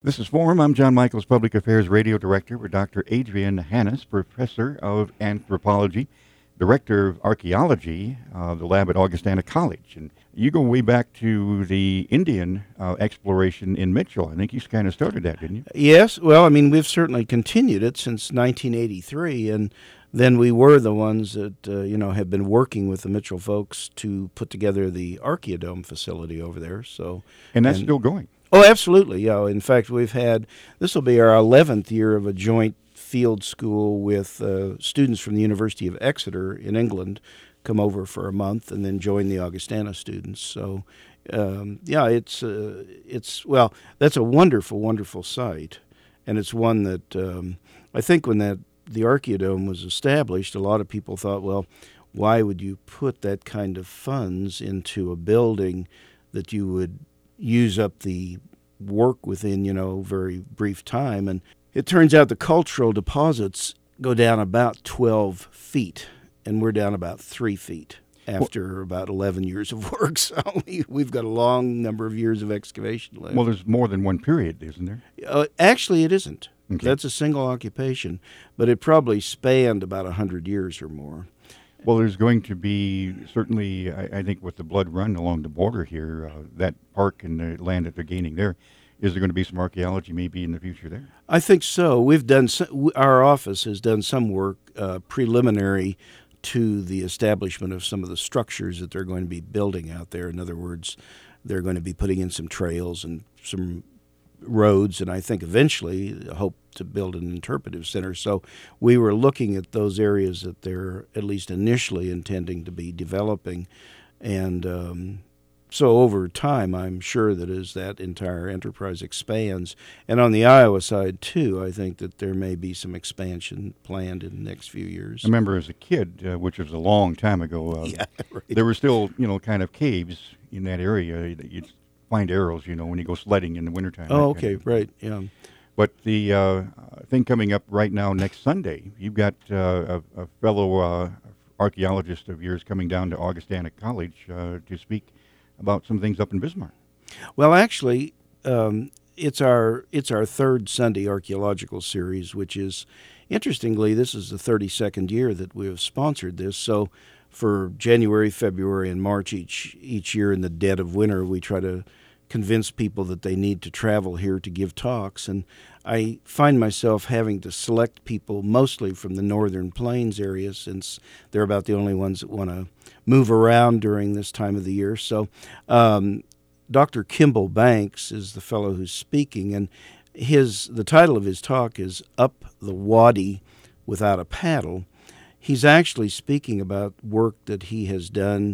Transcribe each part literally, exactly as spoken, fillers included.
This is Forum. I'm John Michaels, Public Affairs Radio Director with Doctor Adrian Hannes, Professor of Anthropology, Director of Archaeology, uh, the lab at Augustana College. And you go way back to the Indian uh, exploration in Mitchell. I think you kind of started that, didn't you? Yes. Well, I mean, we've certainly continued it since nineteen eighty-three, and then we were the ones that, uh, you know, have been working with the Mitchell folks to put together the Archaeodome facility over there. So, And that's and, still going. Oh, absolutely. Yeah. In fact, we've had, this will be our eleventh year of a joint field school with uh, students from the University of Exeter in England come over for a month and then join the Augustana students. So, um, yeah, it's, uh, it's well, that's a wonderful, wonderful site. And it's one that um, I think when that the Archaeodome was established, a lot of people thought, well, why would you put that kind of funds into a building that you would use up the work within, you know, very brief time? And it turns out the cultural deposits go down about twelve feet, and we're down about three feet after well, about eleven years of work. So we, we've got a long number of years of excavation left. Well, there's more than one period, isn't there? Uh, actually, it isn't. Okay. That's a single occupation, but it probably spanned about one hundred years or more. Well, there's going to be, certainly, I, I think with the Blood Run along the border here, uh, that park and the land that they're gaining there, is there going to be some archaeology maybe in the future there? I think so. We've done, so, our office has done some work uh, preliminary to the establishment of some of the structures that they're going to be building out there. In other words, they're going to be putting in some trails and some roads, and I think eventually hope to build an interpretive center. So we were looking at those areas that they're at least initially intending to be developing. And um, so over time, I'm sure that as that entire enterprise expands, and on the Iowa side too, I think that there may be some expansion planned in the next few years. I remember as a kid, uh, which was a long time ago, uh, yeah, right. there were still, you know, kind of caves in that area that you'd find arrows, you know, when you go sledding in the wintertime. Oh, okay, right, yeah. But the uh, thing coming up right now next Sunday, you've got uh, a, a fellow uh, archaeologist of yours coming down to Augustana College uh, to speak about some things up in Bismarck. Well, actually, um, it's our it's our third Sunday archaeological series, which is, interestingly, this is the thirty-second year that we have sponsored this. So for January, February, and March each each year in the dead of winter, we try to convince people that they need to travel here to give talks. And I find myself having to select people mostly from the Northern Plains area, since they're about the only ones that want to move around during this time of the year. So um, Doctor Kimball Banks is the fellow who's speaking, and his the title of his talk is Up the Wadi Without a Paddle. He's actually speaking about work that he has done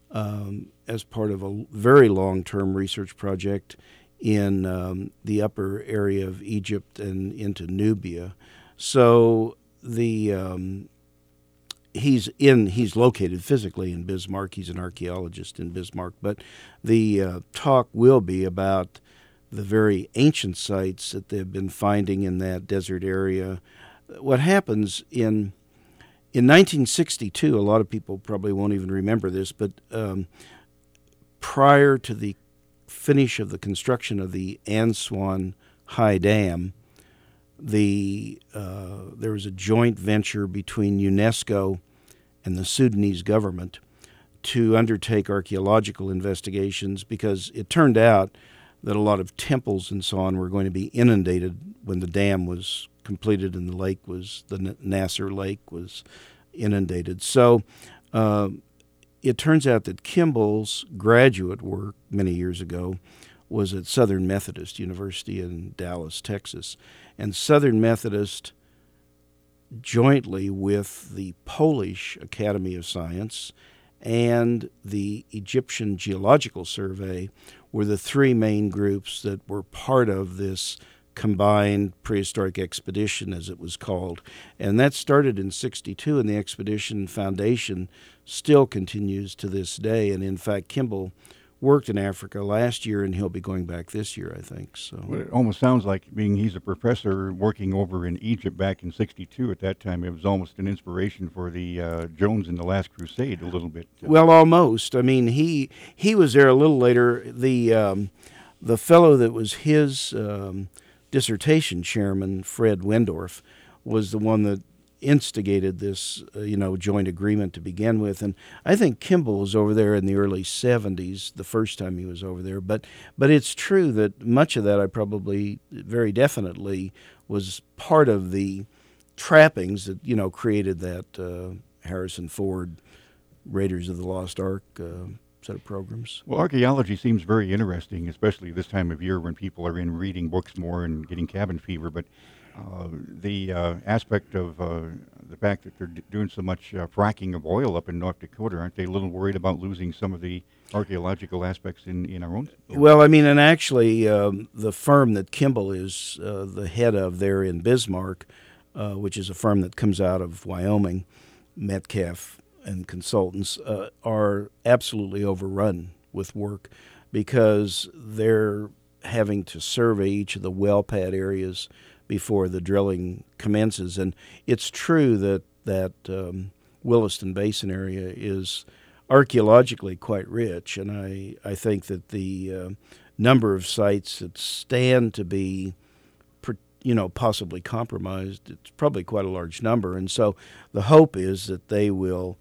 um, as part of a very long-term research project in um, the upper area of Egypt and into Nubia. So the um, he's in he's located physically in Bismarck. He's an archaeologist in Bismarck, but the uh, talk will be about the very ancient sites that they've been finding in that desert area. What happens in in nineteen sixty-two, a lot of people probably won't even remember this, but um, prior to the finish of the construction of the Ansuan High Dam, the uh, there was a joint venture between UNESCO and the Sudanese government to undertake archaeological investigations, because it turned out that a lot of temples and so on were going to be inundated when the dam was completed and the lake was, the Nasser Lake was inundated. So uh, it turns out that Kimball's graduate work many years ago was at Southern Methodist University in Dallas, Texas. And Southern Methodist, jointly with the Polish Academy of Science and the Egyptian Geological Survey, were the three main groups that were part of this combined prehistoric expedition, as it was called. And that started in sixty-two, and the expedition foundation still continues to this day. And in fact, Kimball worked in Africa last year, and he'll be going back this year, I think. So well, it almost sounds like, being he's a professor working over in Egypt back in sixty-two, at that time it was almost an inspiration for the uh, Jones and the Last Crusade a little bit. Well, almost. I mean, he he was there a little later. The um, the fellow that was his um, dissertation chairman, Fred Wendorf, was the one that instigated this, uh, you know, joint agreement to begin with. And I think Kimball was over there in the early seventies, the first time he was over there. But but it's true that much of that I probably very definitely was part of the trappings that, you know, created that uh, Harrison Ford Raiders of the Lost Ark uh, set of programs. Well, archaeology seems very interesting, especially this time of year when people are in reading books more and getting cabin fever. But uh, the uh, aspect of uh, the fact that they're d- doing so much uh, fracking of oil up in North Dakota, aren't they a little worried about losing some of the archaeological aspects in, in our own area? Well, I mean, and actually um, the firm that Kimball is uh, the head of there in Bismarck, uh, which is a firm that comes out of Wyoming, Metcalf and Consultants, uh, are absolutely overrun with work because they're having to survey each of the well pad areas before the drilling commences. And it's true that that um, Williston Basin area is archaeologically quite rich, and I, I think that the uh, number of sites that stand to be you know, possibly compromised, it's probably quite a large number. And so the hope is that they will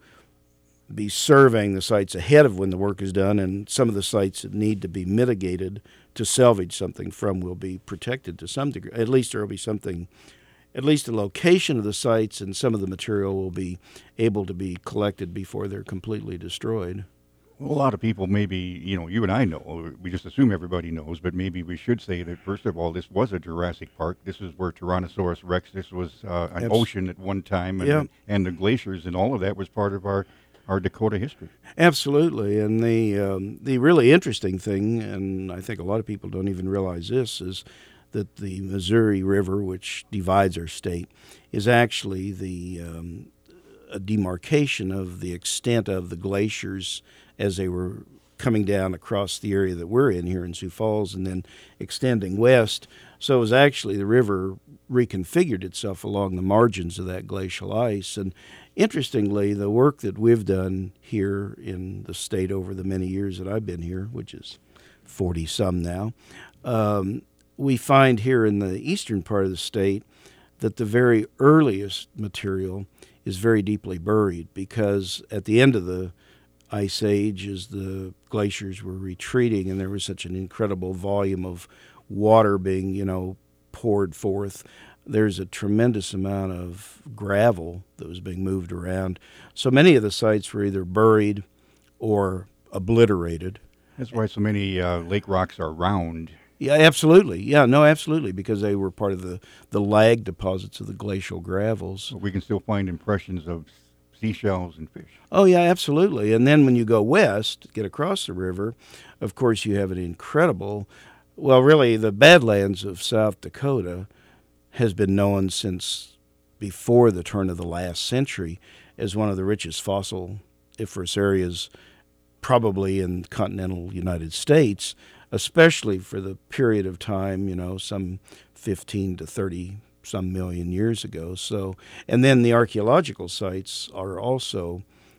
be surveying the sites ahead of when the work is done, and some of the sites that need to be mitigated to salvage something from will be protected to some degree. At least there will be something, at least the location of the sites and some of the material will be able to be collected before they're completely destroyed. Well, a lot of people maybe, you know, you and I know, we just assume everybody knows, but maybe we should say that, first of all, this was a Jurassic Park. This is where Tyrannosaurus Rex, this was uh, an Abs- ocean at one time, and, yeah. and the glaciers and all of that was part of our, our Dakota history. Absolutely. And the um, the really interesting thing, and I think a lot of people don't even realize this, is that the Missouri River, which divides our state, is actually the um, a demarcation of the extent of the glaciers as they were coming down across the area that we're in here in Sioux Falls and then extending west. So it was actually the river reconfigured itself along the margins of that glacial ice. And interestingly, the work that we've done here in the state over the many years that I've been here, which is forty-some now, um, we find here in the eastern part of the state that the very earliest material is very deeply buried, because at the end of the Ice Age, as the glaciers were retreating and there was such an incredible volume of water being, you know, poured forth, there's a tremendous amount of gravel that was being moved around. So many of the sites were either buried or obliterated. That's why so many uh, lake rocks are round. Yeah, absolutely. Yeah, no, absolutely, because they were part of the, the lag deposits of the glacial gravels. But we can still find impressions of seashells and fish. Oh, yeah, absolutely. And then when you go west, get across the river, of course you have an incredible, well, really the Badlands of South Dakota has been known since before the turn of the last century as one of the richest fossiliferous areas probably in continental United States, especially for the period of time, you know, some fifteen to thirty some million years ago. So, and then the archaeological sites are also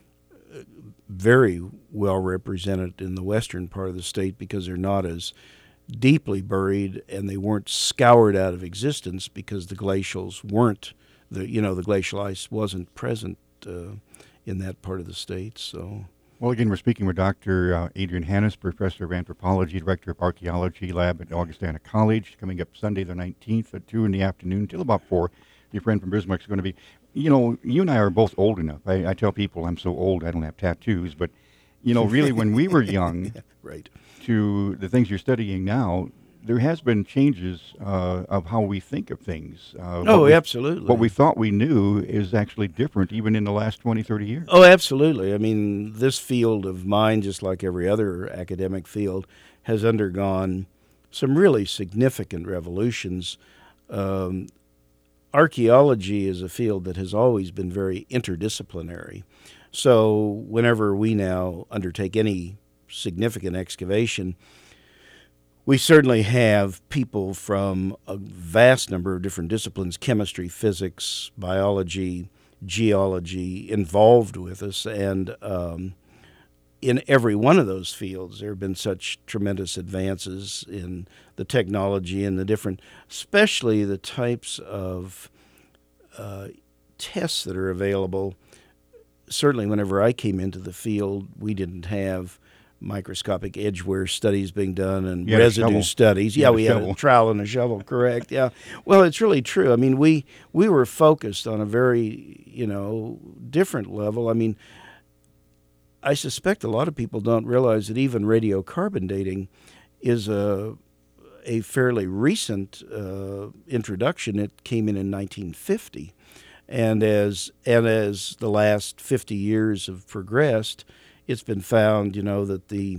very well represented in the western part of the state because they're not as deeply buried and they weren't scoured out of existence because the glacials weren't, the you know, the glacial ice wasn't present uh, in that part of the state. So. Well, again, we're speaking with Doctor Uh, Adrian Hannes, Professor of Anthropology, Director of Archaeology Lab at Augustana College, coming up Sunday the nineteenth at two in the afternoon till about four. Your friend from Bismarck is going to be, you know, you and I are both old enough. I, I tell people I'm so old I don't have tattoos, but, you know, really when we were young, yeah, right, to the things you're studying now, there has been changes uh, of how we think of things. Uh, oh, we, absolutely. What we thought we knew is actually different even in the last twenty, thirty years. Oh, absolutely. I mean, this field of mine, just like every other academic field, has undergone some really significant revolutions. Um, archaeology is a field that has always been very interdisciplinary. So whenever we now undertake any significant excavation, we certainly have people from a vast number of different disciplines, chemistry, physics, biology, geology, involved with us. And um, in every one of those fields, there have been such tremendous advances in the technology and the different, especially the types of uh, tests that are available. Certainly, whenever I came into the field, we didn't have microscopic edgeware studies being done and residue studies. Yeah, we had a trowel and a shovel, correct. Yeah. Well, it's really true. I mean, we we were focused on a very, you know, different level. I mean, I suspect a lot of people don't realize that even radiocarbon dating is a a fairly recent uh, introduction. It came in in nineteen fifty. And as and as the last fifty years have progressed, it's been found, you know, that the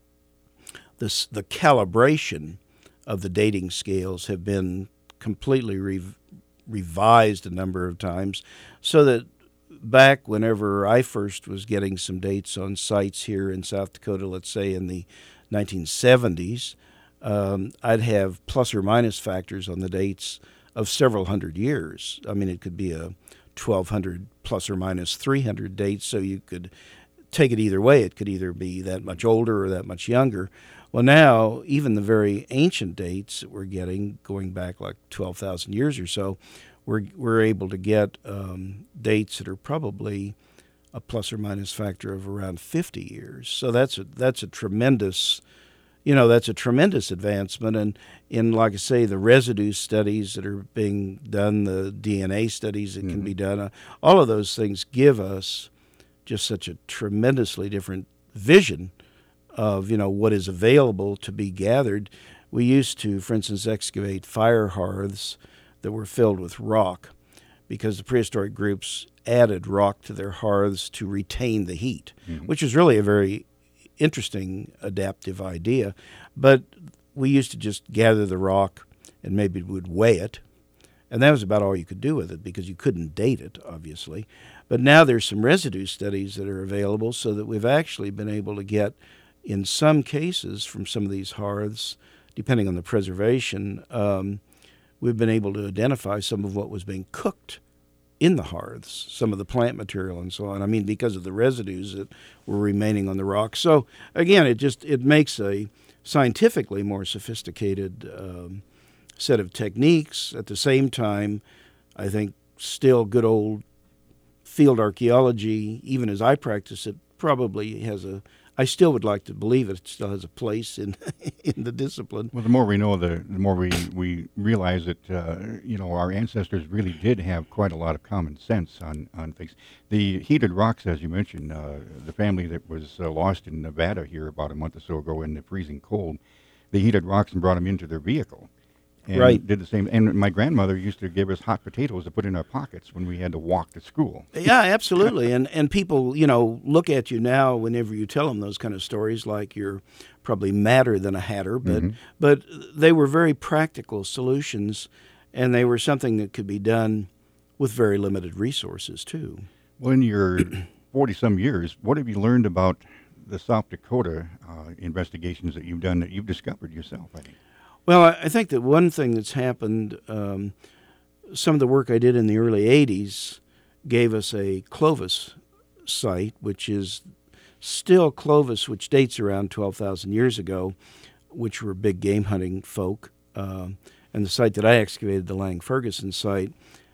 the, the calibration of the dating scales have been completely re- revised a number of times, so that back whenever I first was getting some dates on sites here in South Dakota, let's say in the nineteen seventies, um, I'd have plus or minus factors on the dates of several hundred years. I mean, it could be a twelve hundred plus or minus three hundred dates, so you could take it either way. It could either be that much older or that much younger. Well, now, even the very ancient dates that we're getting, going back like twelve thousand years or so, we're, we're able to get um, dates that are probably a plus or minus factor of around fifty years. So that's a, that's a tremendous You know, that's a tremendous advancement. And in, like I say, the residue studies that are being done, the D N A studies that mm-hmm. can be done, uh, all of those things give us just such a tremendously different vision of, you know, what is available to be gathered. We used to, for instance, excavate fire hearths that were filled with rock because the prehistoric groups added rock to their hearths to retain the heat, mm-hmm. which is really a very interesting adaptive idea. But we used to just gather the rock and maybe we'd weigh it, and that was about all you could do with it because you couldn't date it, obviously. But now there's some residue studies that are available so that we've actually been able to get, in some cases, from some of these hearths, depending on the preservation, um, we've been able to identify some of what was being cooked in the hearths, some of the plant material and so on. I mean, because of the residues that were remaining on the rock. So again, it just it makes a scientifically more sophisticated um, set of techniques. At the same time, I think still good old field archaeology, even as I practice it, probably has a. I still would like to believe it still has a place in in the discipline. Well, the more we know, the, the more we, we realize that, uh, you know, our ancestors really did have quite a lot of common sense on, on things. The heated rocks, as you mentioned, uh, the family that was uh, lost in Nevada here about a month or so ago in the freezing cold, they heated rocks and brought them into their vehicle. And right. did the same. And my grandmother used to give us hot potatoes to put in our pockets when we had to walk to school. Yeah, absolutely. and and people, you know, look at you now whenever you tell them those kind of stories like you're probably madder than a hatter. But mm-hmm. but they were very practical solutions, and they were something that could be done with very limited resources, too. Well, in your forty-some years, what have you learned about the South Dakota uh, investigations that you've done that you've discovered yourself, I think? Well, I think that one thing that's happened, um, some of the work I did in the early eighties gave us a Clovis site, which is still Clovis, which dates around twelve thousand years ago, which were big game hunting folk. Um, and the site that I excavated, the Lang-Ferguson site,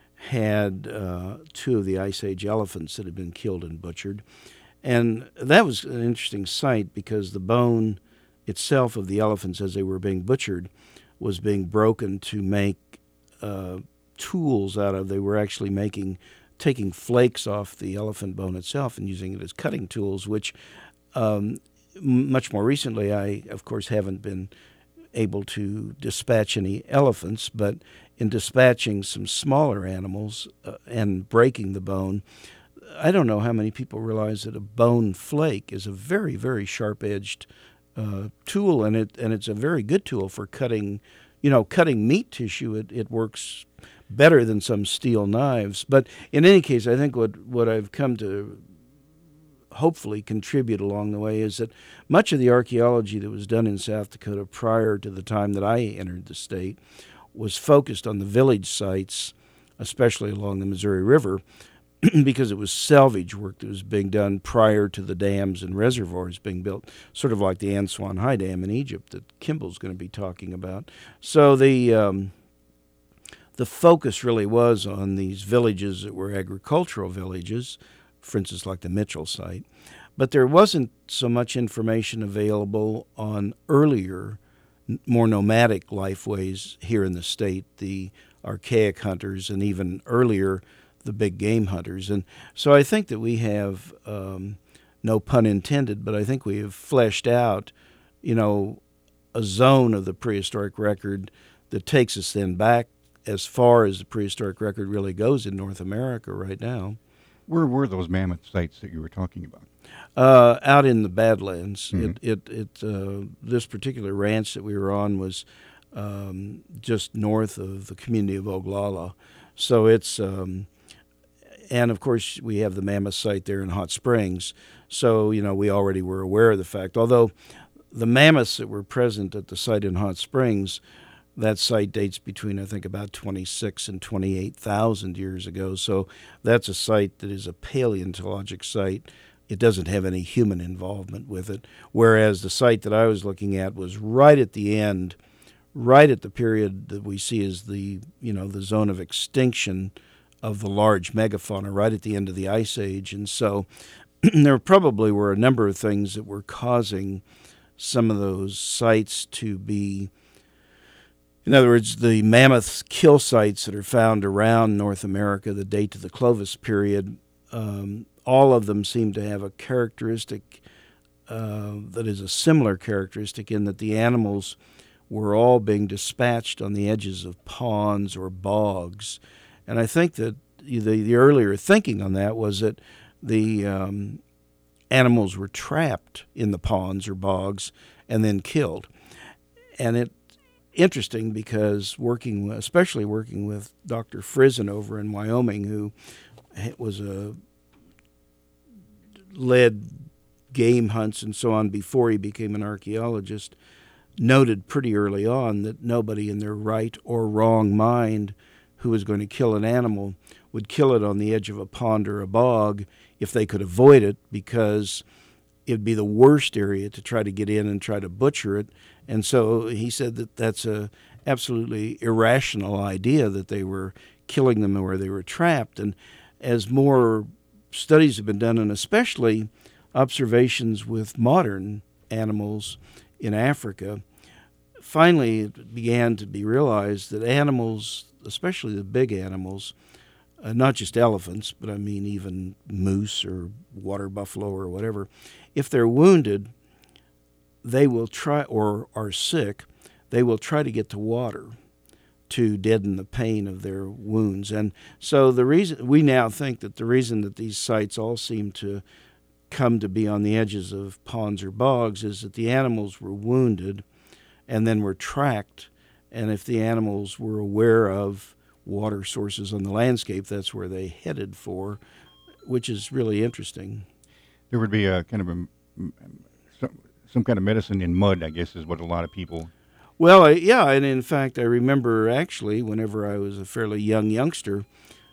had uh, two of the Ice Age elephants that had been killed and butchered. And that was an interesting site because the bone itself of the elephants as they were being butchered was being broken to make uh, tools out of. They were actually making, taking flakes off the elephant bone itself and using it as cutting tools, which um, m- much more recently I, of course, haven't been able to dispatch any elephants, but in dispatching some smaller animals uh, and breaking the bone, I don't know how many people realize that a bone flake is a very, very sharp-edged Uh, tool, and it and it's a very good tool for cutting, you know, cutting meat tissue. It it works better than some steel knives. But in any case, I think what what I've come to hopefully contribute along the way is that much of the archaeology that was done in South Dakota prior to the time that I entered the state was focused on the village sites, especially along the Missouri River. because it was salvage work that was being done prior to the dams and reservoirs being built, sort of like the Answan High Dam in Egypt that Kimball's going to be talking about. So the um, the focus really was on these villages that were agricultural villages, for instance, like the Mitchell site. But there wasn't so much information available on earlier, more nomadic lifeways here in the state, the archaic hunters, and even earlier, the big game hunters. And so I think that we have, um, no pun intended, but I think we have fleshed out, you know, a zone of the prehistoric record that takes us then back as far as the prehistoric record really goes in North America right now. Where were those mammoth sites that you were talking about? Uh, out in the Badlands. Mm-hmm. It, it, it, uh, this particular ranch that we were on was um, just north of the community of Oglala. So it's, um, and of course we have the mammoth site there in Hot Springs. So, you know, we already were aware of the fact, although the mammoths that were present at the site in Hot Springs, that site dates between, I think, about twenty-six and twenty-eight thousand years ago. So that's a site that is a paleontologic site. It doesn't have any human involvement with it, whereas the site that I was looking at was right at the end, right at the period that we see as the, you know, the zone of extinction of the large megafauna, right at the end of the Ice Age. And so there probably were a number of things that were causing some of those sites to be, in other words, the mammoth kill sites that are found around North America that date to the Clovis period, um, all of them seem to have a characteristic uh, that is a similar characteristic in that the animals were all being dispatched on the edges of ponds or bogs. And I think that the, the earlier thinking on that was that the um, animals were trapped in the ponds or bogs and then killed. And it interesting because working, especially working with Doctor Frizen over in Wyoming, who was a led game hunts and so on before he became an archaeologist, noted pretty early on that nobody in their right or wrong mind who was going to kill an animal would kill it on the edge of a pond or a bog if they could avoid it, because it'd be the worst area to try to get in and try to butcher it. And so he said that that's a absolutely irrational idea that they were killing them where they were trapped. And as more studies have been done, and especially observations with modern animals in Africa, finally it began to be realized that animals, especially the big animals, uh, not just elephants, but I mean even moose or water buffalo or whatever, if they're wounded, they will try, or are sick, they will try to get to water to deaden the pain of their wounds. And so the reason, we now think that the reason that these sites all seem to come to be on the edges of ponds or bogs is that the animals were wounded and then were tracked. And if the animals were aware of water sources on the landscape, that's where they headed for, which is really interesting. There would be a kind of a, some, some kind of medicine in mud, I guess, is what a lot of people... Well, I, yeah, and in fact, I remember actually whenever I was a fairly young youngster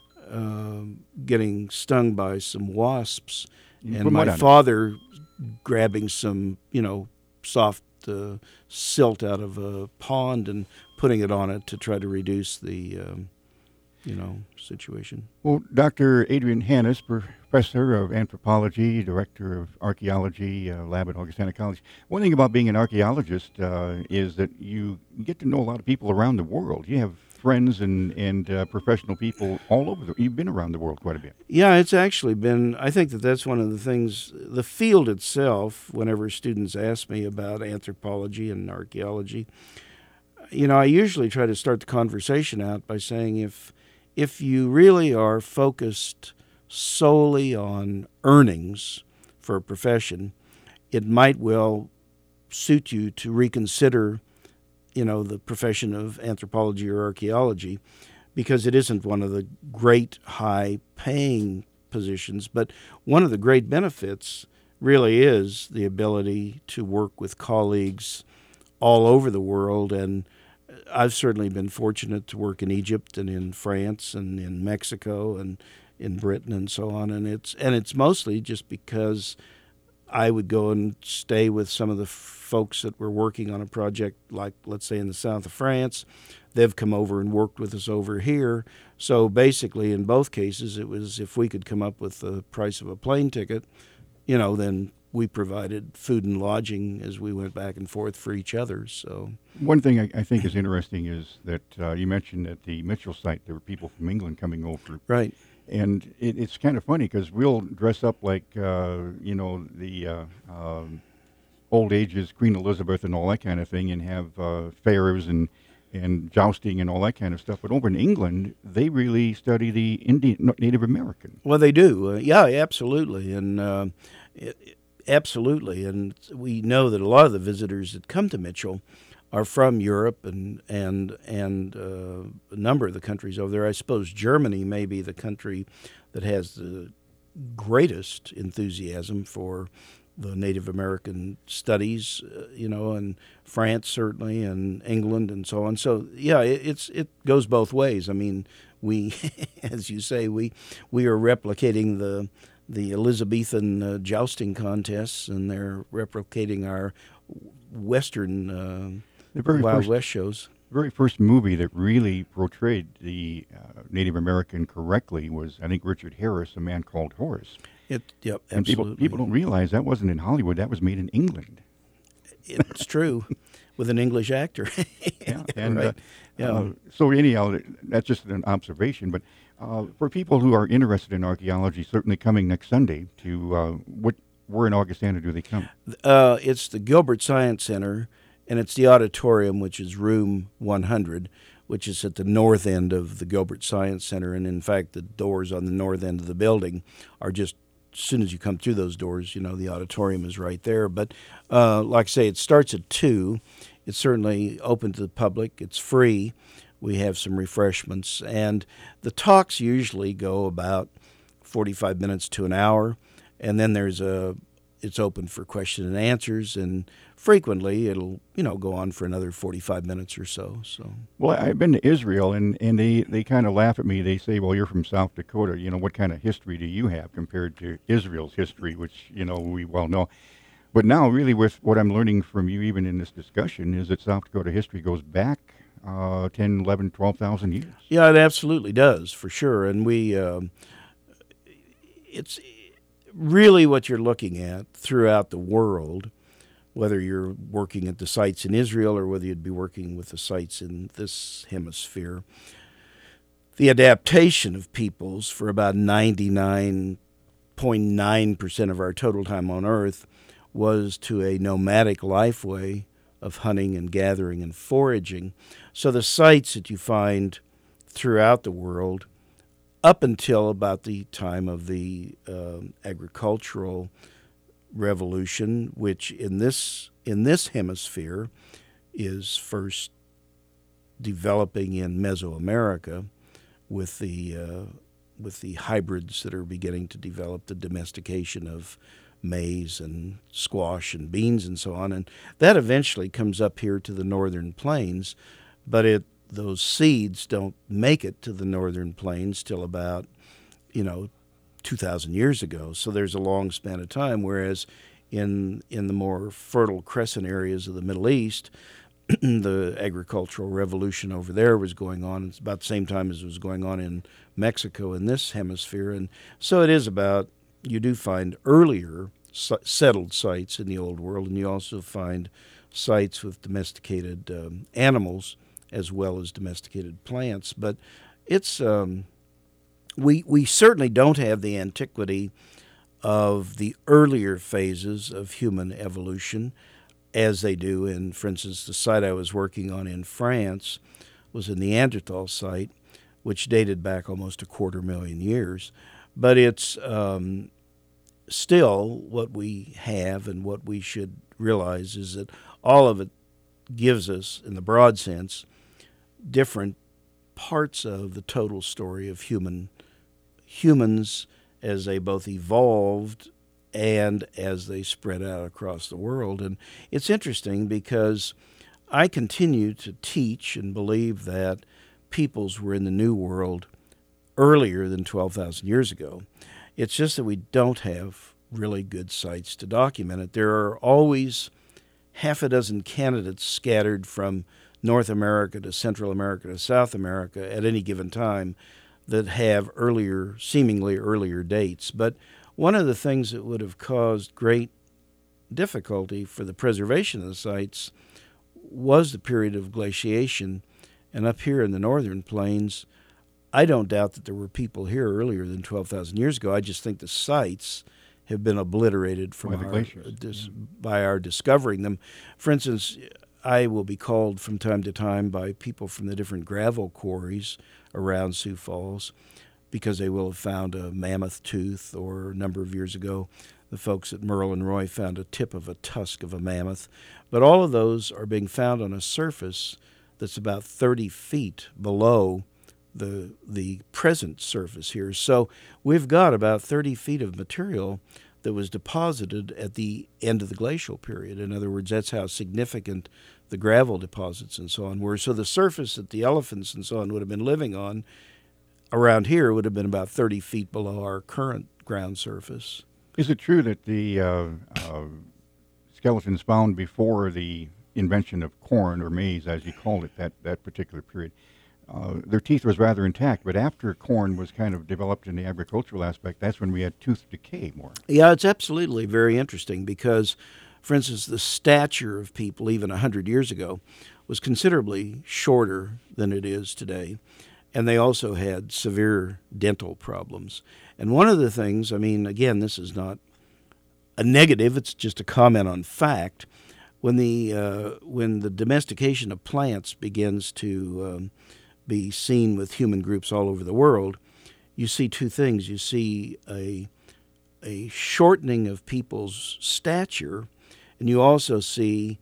uh, getting stung by some wasps, You and put mud my on it. father grabbing some, you know, soft uh, silt out of a pond and putting it on it to try to reduce the, um, you know, situation. Well, Doctor Adrian Hannes, professor of anthropology, director of archaeology, uh, lab at Augustana College. One thing about being an archaeologist uh, is that you get to know a lot of people around the world. You have friends and, and uh, professional people all over. The, you've been around the world quite a bit. Yeah, it's actually been, I think that that's one of the things, the field itself, whenever students ask me about anthropology and archaeology, you know, I usually try to start the conversation out by saying if if you really are focused solely on earnings for a profession, it might well suit you to reconsider, you know, the profession of anthropology or archaeology, because it isn't one of the great high-paying positions. But one of the great benefits really is the ability to work with colleagues all over the world. And I've certainly been fortunate to work in Egypt and in France and in Mexico and in Britain and so on. And it's and it's mostly just because I would go and stay with some of the folks that were working on a project, like, let's say, in the south of France. They've come over and worked with us over here. So basically, in both cases, it was if we could come up with the price of a plane ticket, you know, then we provided food and lodging as we went back and forth for each other. So one thing I, I think is interesting is that uh, you mentioned at the Mitchell site there were people from England coming over. Right. And it, it's kind of funny because we'll dress up like, uh, you know, the uh, um, old ages, Queen Elizabeth and all that kind of thing, and have uh, fairs and, and jousting and all that kind of stuff. But over in England, they really study the Indian, Native American. Well, they do. Uh, yeah, absolutely. And uh, it, absolutely. And we know that a lot of the visitors that come to Mitchell are from Europe and and and uh, a number of the countries over there. I suppose Germany may be the country that has the greatest enthusiasm for the Native American studies, uh, you know, and France certainly, and England, and so on. So yeah, it, it's it goes both ways. I mean, we, as you say, we we are replicating the the Elizabethan uh, jousting contests, and they're replicating our Western. Uh, The very Wild first, West shows. The very first movie that really portrayed the uh, Native American correctly was, I think, Richard Harris, A Man Called Horace. It, yep, and absolutely. people people don't realize that wasn't in Hollywood. That was made in England. It's true, with an English actor. yeah, and right. uh, yeah. Uh, so anyhow, that's just an observation. But uh, for people who are interested in archaeology, certainly coming next Sunday to uh, what where in Augustana do they come? Uh, it's the Gilbert Science Center. And it's the auditorium, which is room one hundred, which is at the north end of the Gilbert Science Center. And in fact, the doors on the north end of the building are just, as soon as you come through those doors, you know, the auditorium is right there. But uh, like I say, it starts at two. It's certainly open to the public. It's free. We have some refreshments. And the talks usually go about forty-five minutes to an hour. And then there's a it's open for question and answers, and frequently it'll, you know, go on for another forty-five minutes or so. So. Well, I've been to Israel, and, and they, they kind of laugh at me. They say, well, you're from South Dakota. You know, what kind of history do you have compared to Israel's history, which, you know, we well know. But now, really, with what I'm learning from you, even in this discussion, is that South Dakota history goes back uh, ten, eleven, twelve thousand years. Yeah, it absolutely does, for sure. And we, um, it's... really what you're looking at throughout the world, whether you're working at the sites in Israel or whether you'd be working with the sites in this hemisphere, the adaptation of peoples for about ninety-nine point nine percent of our total time on Earth was to a nomadic lifeway of hunting and gathering and foraging. So the sites that you find throughout the world up until about the time of the uh, agricultural revolution, which in this in this hemisphere is first developing in Mesoamerica with the uh, with the hybrids that are beginning to develop, the domestication of maize and squash and beans and so on, and that eventually comes up here to the northern plains, but it those seeds don't make it to the northern plains till about, you know, two thousand years ago. So there's a long span of time, whereas in in the more fertile crescent areas of the Middle East, the agricultural revolution over there was going on. It's about the same time as it was going on in Mexico in this hemisphere. And so it is about, you do find earlier settled sites in the Old World, and you also find sites with domesticated um, animals as well as domesticated plants. But it's um, we we certainly don't have the antiquity of the earlier phases of human evolution as they do in, for instance, the site I was working on in France was a Neanderthal site, which dated back almost a quarter million years. But it's um, still what we have, and what we should realize is that all of it gives us, in the broad sense, different parts of the total story of human humans as they both evolved and as they spread out across the world. And it's interesting because I continue to teach and believe that peoples were in the New World earlier than twelve thousand years ago. It's just that we don't have really good sites to document it. There are always half a dozen candidates scattered from North America to Central America to South America at any given time that have earlier, seemingly earlier dates. But one of the things that would have caused great difficulty for the preservation of the sites was the period of glaciation. And up here in the northern plains, I don't doubt that there were people here earlier than twelve thousand years ago. I just think the sites have been obliterated from By the our, glaciers. dis, Yeah. by our discovering them. For instance, I will be called from time to time by people from the different gravel quarries around Sioux Falls because they will have found a mammoth tooth, or a number of years ago, the folks at Merle and Roy found a tip of a tusk of a mammoth. But all of those are being found on a surface that's about thirty feet below the the present surface here. So we've got about thirty feet of material that was deposited at the end of the glacial period. In other words, that's how significant the gravel deposits and so on were. So the surface that the elephants and so on would have been living on around here would have been about thirty feet below our current ground surface. Is it true that the uh, uh, skeletons found before the invention of corn, or maize as you called it, that, that particular period, uh, their teeth was rather intact, but after corn was kind of developed in the agricultural aspect, that's when we had tooth decay more? Yeah, it's absolutely very interesting because, for instance, the stature of people even one hundred years ago was considerably shorter than it is today. And they also had severe dental problems. And one of the things, I mean, again, this is not a negative, it's just a comment on fact. When the uh, when the domestication of plants begins to um, be seen with human groups all over the world, you see two things. You see a a shortening of people's stature, and you also see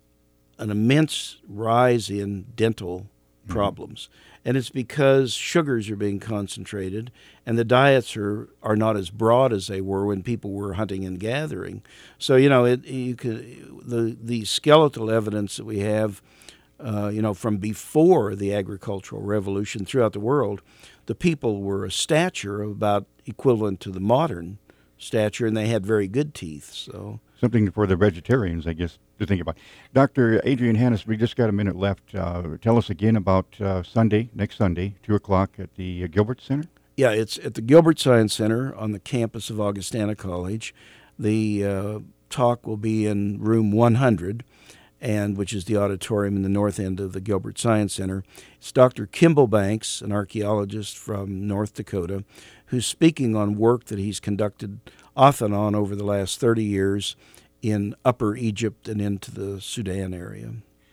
an immense rise in dental problems. Mm-hmm. And it's because sugars are being concentrated, and the diets are, are not as broad as they were when people were hunting and gathering. So, you know, it, you could, the the skeletal evidence that we have, uh, you know, from before the agricultural revolution throughout the world, the people were a stature of about equivalent to the modern stature, and they had very good teeth. So something for the vegetarians, I guess, to think about. Doctor Adrian Hannes, we just got a minute left. Uh, tell us again about uh, Sunday, next Sunday, two o'clock at the uh, Gilbert Center. Yeah, it's at the Gilbert Science Center on the campus of Augustana College. The uh, talk will be in room one hundred, and which is the auditorium in the north end of the Gilbert Science Center. It's Doctor Kimball Banks, an archaeologist from North Dakota, who's speaking on work that he's conducted off and on over the last thirty years in Upper Egypt and into the Sudan area.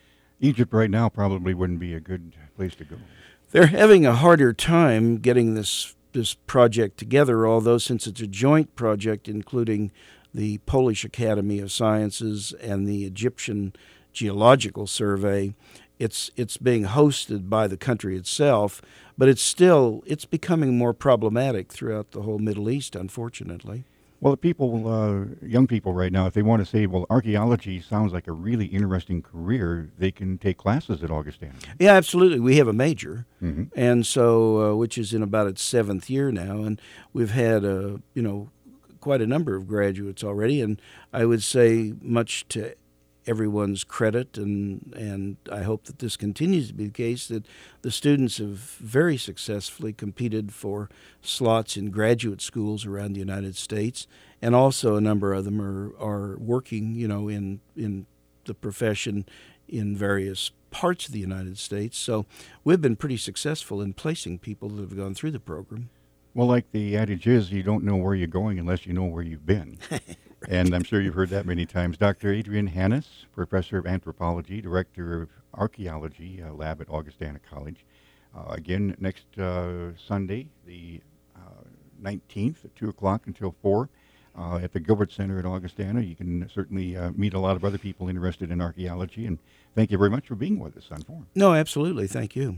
Egypt right now probably wouldn't be a good place to go. They're having a harder time getting this this project together, although since it's a joint project including the Polish Academy of Sciences and the Egyptian Geological Survey, it's it's being hosted by the country itself, but it's still it's becoming more problematic throughout the whole Middle East, unfortunately. Well, the people, uh, young people right now, if they want to say, well, archaeology sounds like a really interesting career, they can take classes at Augustana. Yeah, absolutely. We have a major, mm-hmm. and so uh, which is in about its seventh year now, and we've had uh, you know quite a number of graduates already, and I would say much to everyone's credit, and and I hope that this continues to be the case, that the students have very successfully competed for slots in graduate schools around the United States, and also a number of them are, are working, you know, in in the profession in various parts of the United States. So we've been pretty successful in placing people that have gone through the program. Well, like the adage is, you don't know where you're going unless you know where you've been. Right. And I'm sure you've heard that many times. Doctor Adrian Hannes, Professor of Anthropology, Director of Archaeology uh, Lab at Augustana College. Uh, again, next uh, Sunday, the uh, nineteenth at two o'clock until four uh, at the Gilbert Center at Augustana. You can certainly uh, meet a lot of other people interested in archaeology. And thank you very much for being with us on Forum. No, absolutely. Thank you.